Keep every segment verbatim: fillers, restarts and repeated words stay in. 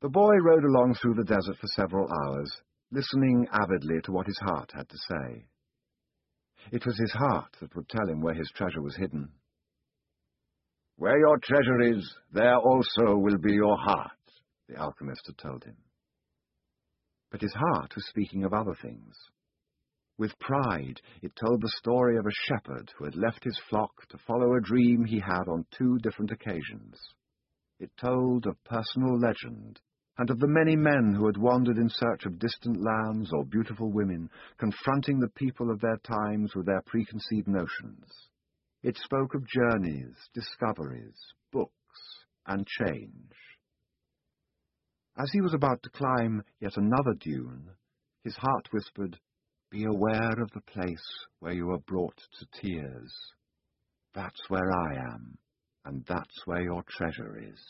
The boy rode along through the desert for several hours, listening avidly to what his heart had to say. It was his heart that would tell him where his treasure was hidden. "Where your treasure is, there also will be your heart," the alchemist had told him. But his heart was speaking of other things. With pride, it told the story of a shepherd who had left his flock to follow a dream he had on two different occasions. It told of personal legend, and of the many men who had wandered in search of distant lands or beautiful women, confronting the people of their times with their preconceived notions. It spoke of journeys, discoveries, books, and change. As he was about to climb yet another dune, his heart whispered, "Be aware of the place where you are brought to tears. That's where I am, and that's where your treasure is."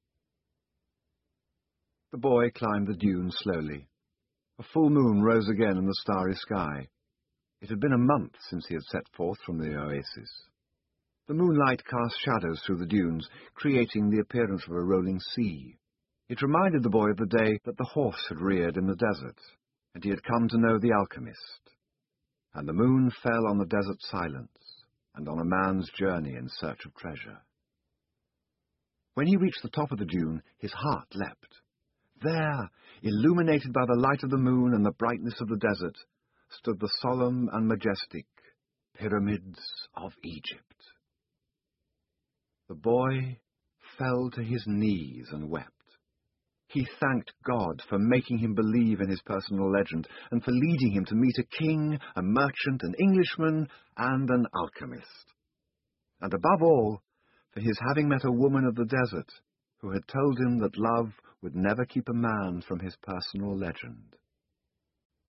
The boy climbed the dune slowly. A full moon rose again in the starry sky. It had been a month since he had set forth from the oasis. The moonlight cast shadows through the dunes, creating the appearance of a rolling sea. It reminded the boy of the day that the horse had reared in the desert, and he had come to know the alchemist. And the moon fell on the desert silence, and on a man's journey in search of treasure. When he reached the top of the dune, his heart leapt. There, illuminated by the light of the moon and the brightness of the desert, stood the solemn and majestic Pyramids of Egypt. The boy fell to his knees and wept. He thanked God for making him believe in his personal legend, and for leading him to meet a king, a merchant, an Englishman, and an alchemist. And above all, for his having met a woman of the desert, who had told him that love would never keep a man from his personal legend.